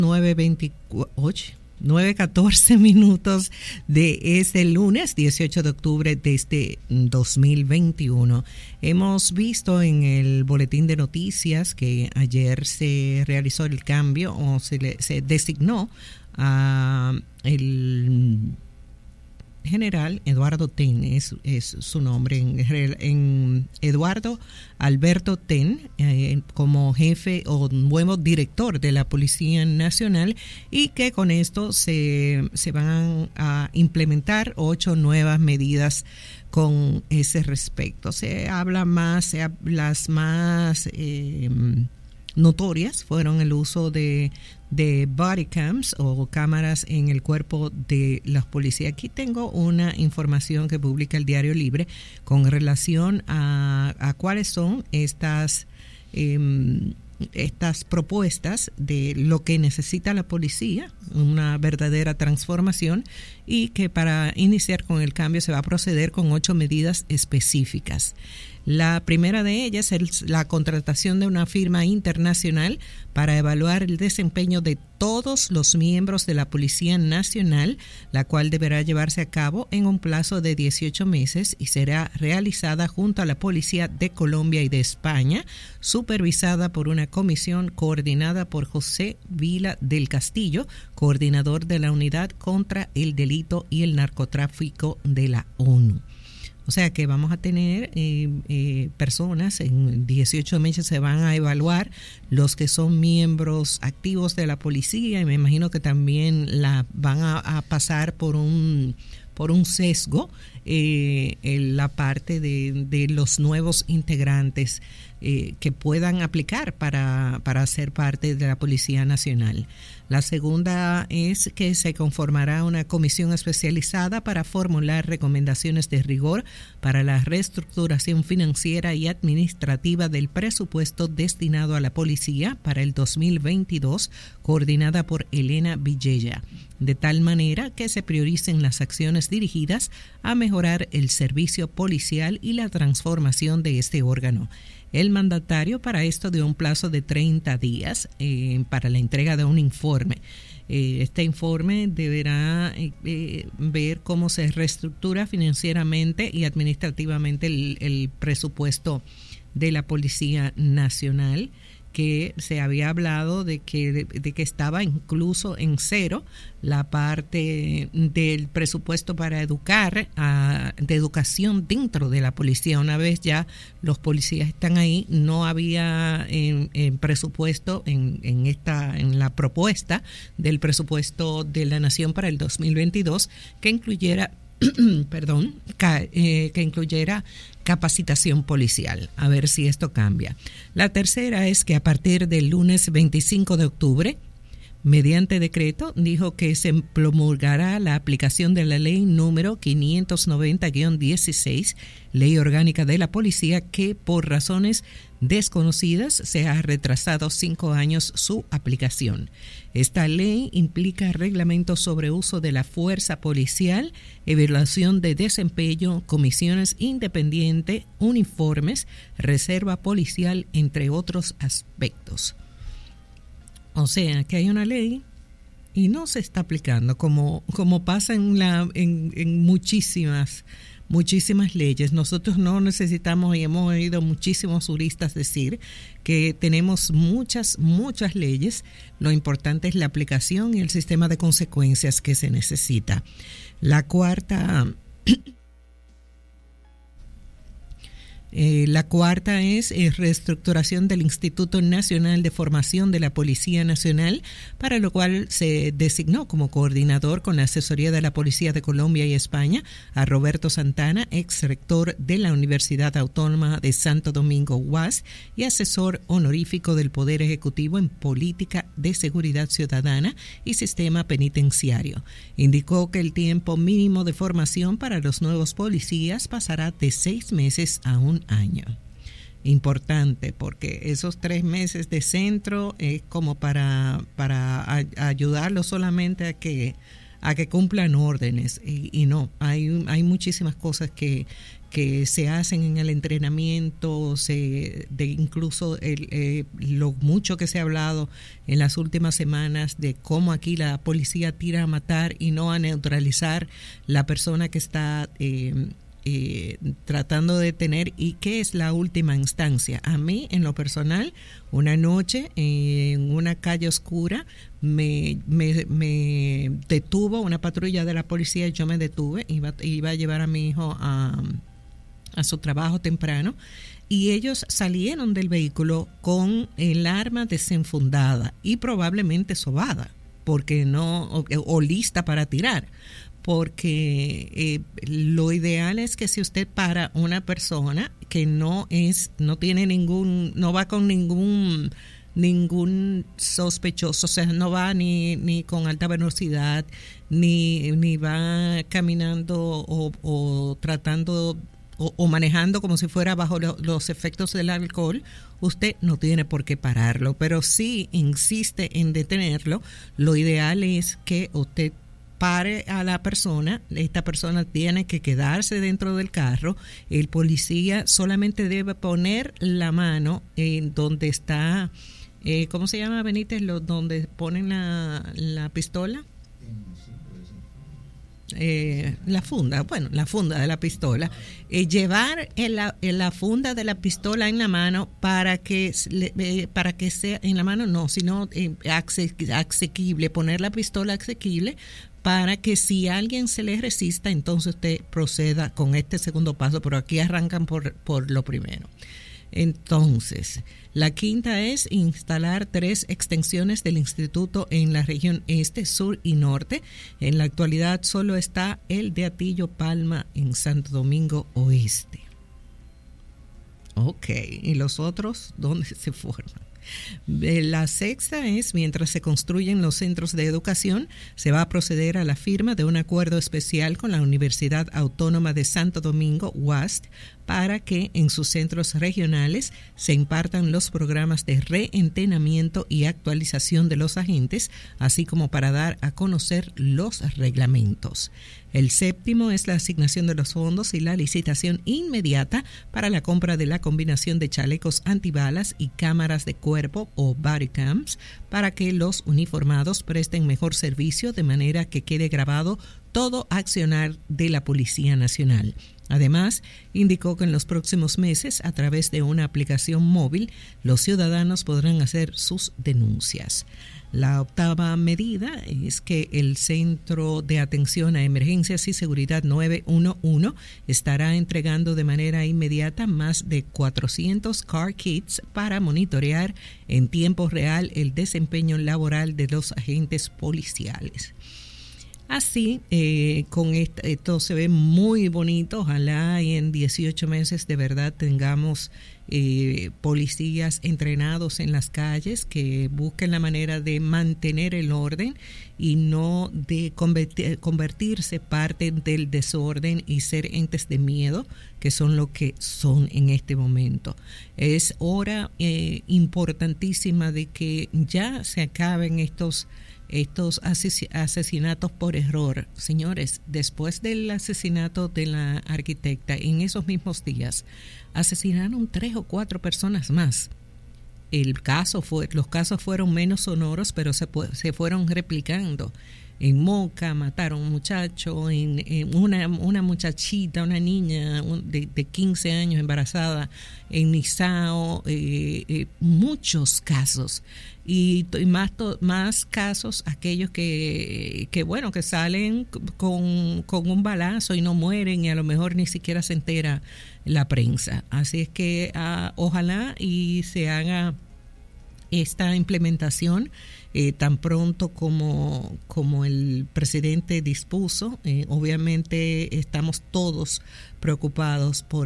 9:28. 9:14 minutos de este lunes 18 de octubre de este 2021. Hemos visto en el boletín de noticias que ayer se realizó el cambio o se designó a el general Eduardo Ten, es su nombre, en Eduardo Alberto Ten, como jefe o nuevo director de la Policía Nacional, y que con esto se van a implementar 8 nuevas medidas con ese respecto. Se habla más, las más notorias fueron el uso de body cams o cámaras en el cuerpo de los policías. Aquí tengo una información que publica el Diario Libre con relación a cuáles son estas propuestas de lo que necesita la policía, una verdadera transformación, y que para iniciar con el cambio se va a proceder con 8 medidas específicas. La primera de ellas es la contratación de una firma internacional para evaluar el desempeño de todos los miembros de la Policía Nacional, la cual deberá llevarse a cabo en un plazo de 18 meses y será realizada junto a la Policía de Colombia y de España, supervisada por una comisión coordinada por José Vila del Castillo, coordinador de la Unidad contra el Delito y el Narcotráfico de la ONU. O sea que vamos a tener personas, en 18 meses se van a evaluar los que son miembros activos de la policía, y me imagino que también van a pasar por un sesgo en la parte de los nuevos integrantes que puedan aplicar para ser parte de la Policía Nacional. La segunda es que se conformará una comisión especializada para formular recomendaciones de rigor para la reestructuración financiera y administrativa del presupuesto destinado a la policía para el 2022, coordinada por Elena Villella, de tal manera que se prioricen las acciones dirigidas a mejorar el servicio policial y la transformación de este órgano. El mandatario para esto dio un plazo de 30 días para la entrega de un informe. Este informe deberá ver cómo se reestructura financieramente y administrativamente el presupuesto de la Policía Nacional, que se había hablado de que estaba incluso en cero la parte del presupuesto para educar, de educación dentro de la policía. Una vez ya los policías están ahí, no había presupuesto en la propuesta del presupuesto de la Nación para el 2022 que incluyera que incluyera capacitación policial. A ver si esto cambia. La tercera es que a partir del lunes 25 de octubre, mediante decreto, dijo que se promulgará la aplicación de la ley número 590-16, Ley Orgánica de la Policía, que por razones desconocidas se ha retrasado 5 años su aplicación. Esta ley implica reglamentos sobre uso de la fuerza policial, evaluación de desempeño, comisiones independientes, uniformes, reserva policial, entre otros aspectos. O sea, que hay una ley y no se está aplicando como pasa en muchísimas leyes. Nosotros no necesitamos, y hemos oído muchísimos juristas decir que tenemos muchas leyes. Lo importante es la aplicación y el sistema de consecuencias que se necesita. La cuarta es reestructuración del Instituto Nacional de Formación de la Policía Nacional, para lo cual se designó como coordinador, con la asesoría de la Policía de Colombia y España, a Roberto Santana, ex rector de la Universidad Autónoma de Santo Domingo, UAS, y asesor honorífico del Poder Ejecutivo en Política de Seguridad Ciudadana y Sistema Penitenciario. Indicó que el tiempo mínimo de formación para los nuevos policías pasará de 6 meses a 1 año. Importante, porque esos 3 meses de centro es como para ayudarlos solamente a que cumplan órdenes. Y no, hay muchísimas cosas que se hacen en el entrenamiento, incluso lo mucho que se ha hablado en las últimas semanas de cómo aquí la policía tira a matar y no a neutralizar la persona que está tratando de detener, y que es la última instancia. A mí, en lo personal, una noche en una calle oscura me detuvo una patrulla de la policía y yo me detuve, iba a llevar a mi hijo a su trabajo temprano, y ellos salieron del vehículo con el arma desenfundada y probablemente sobada, porque o lista para tirar. Porque lo ideal es que si usted para una persona que no va con ningún sospechoso, o sea, no va ni con alta velocidad, ni va caminando o tratando o manejando como si fuera bajo los efectos del alcohol, usted no tiene por qué pararlo. Pero si insiste en detenerlo, lo ideal es que usted pare a la persona. Esta persona tiene que quedarse dentro del carro. El policía solamente debe poner la mano en donde está, ¿cómo se llama, Benítez? Donde ponen la pistola. La funda de la pistola, llevar la funda de la pistola en la mano para que sea en la mano, no, sino asequible, poner la pistola asequible para que si alguien se le resista, entonces usted proceda con este segundo paso, pero aquí arrancan por lo primero. Entonces, la quinta es instalar 3 extensiones del instituto en la región este, sur y norte. En la actualidad solo está el de Atillo Palma en Santo Domingo Oeste. Ok, ¿y los otros dónde se forman? La sexta es, mientras se construyen los centros de educación, se va a proceder a la firma de un acuerdo especial con la Universidad Autónoma de Santo Domingo, UASD, para que en sus centros regionales se impartan los programas de reentrenamiento y actualización de los agentes, así como para dar a conocer los reglamentos. El séptimo es la asignación de los fondos y la licitación inmediata para la compra de la combinación de chalecos antibalas y cámaras de cuerpo o body cams para que los uniformados presten mejor servicio, de manera que quede grabado todo accionar de la Policía Nacional. Además, indicó que en los próximos meses, a través de una aplicación móvil, los ciudadanos podrán hacer sus denuncias. La octava medida es que el Centro de Atención a Emergencias y Seguridad 911 estará entregando de manera inmediata más de 400 car kits para monitorear en tiempo real el desempeño laboral de los agentes policiales. Así, con esto se ve muy bonito. Ojalá y en 18 meses de verdad tengamos policías entrenados en las calles que busquen la manera de mantener el orden y no de convertirse parte del desorden y ser entes de miedo, que son lo que son en este momento. Es hora importantísima de que ya se acaben estos asesinatos por error. Señores, después del asesinato de la arquitecta, en esos mismos días asesinaron 3 o 4 personas más. Los casos fueron menos sonoros, pero se fueron replicando. En Moca mataron a un muchacho, en una muchachita, una niña de 15 años embarazada, en Nizao, muchos casos. Y más casos aquellos que salen con un balazo y no mueren, y a lo mejor ni siquiera se entera la prensa. Así es que ojalá y se haga esta implementación tan pronto como el presidente dispuso. Obviamente estamos todos preocupados por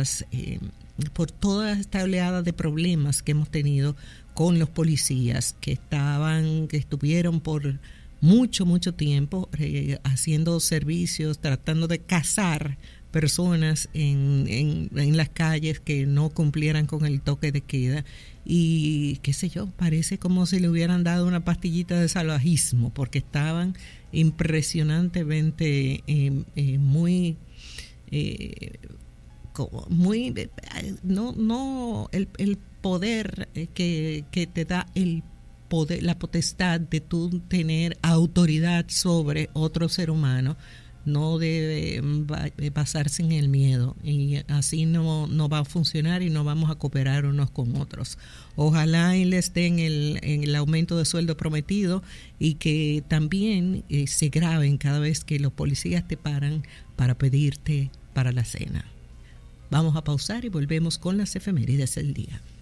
por toda esta oleada de problemas que hemos tenido con los policías que estuvieron por mucho tiempo haciendo servicios, tratando de cazar personas en las calles que no cumplieran con el toque de queda. Y qué sé yo, parece como si le hubieran dado una pastillita de salvajismo, porque estaban impresionantemente muy el poder que te da el poder, la potestad de tú tener autoridad sobre otro ser humano, no debe basarse en el miedo, y así no va a funcionar y no vamos a cooperar unos con otros. Ojalá y les den el aumento de sueldo prometido, y que también se graben cada vez que los policías te paran para pedirte para la cena. Vamos a pausar y volvemos con las efemérides del día.